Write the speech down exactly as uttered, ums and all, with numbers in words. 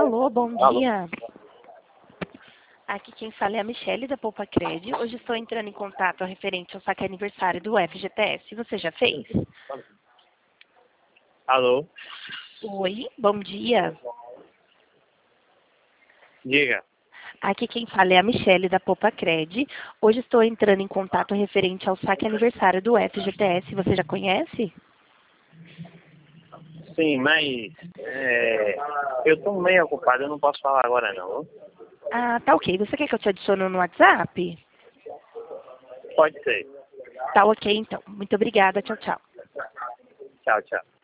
Alô, bom Alô. dia. Aqui quem fala é a Michelle da Poupa Cred. Hoje estou entrando em contato referente ao saque aniversário do F G T S. Você já fez? Alô, Oi, bom dia. diga. Aqui quem fala é a Michelle da Poupa Cred. Hoje estou entrando em contato referente ao saque aniversário do F G T S. Você já conhece? Sim, mas é, eu estou meio ocupado, eu não posso falar agora não. Ah, tá ok. Você quer que eu te adicione no WhatsApp? Pode ser. Tá ok, então. Muito obrigada. Tchau, tchau. Tchau, tchau.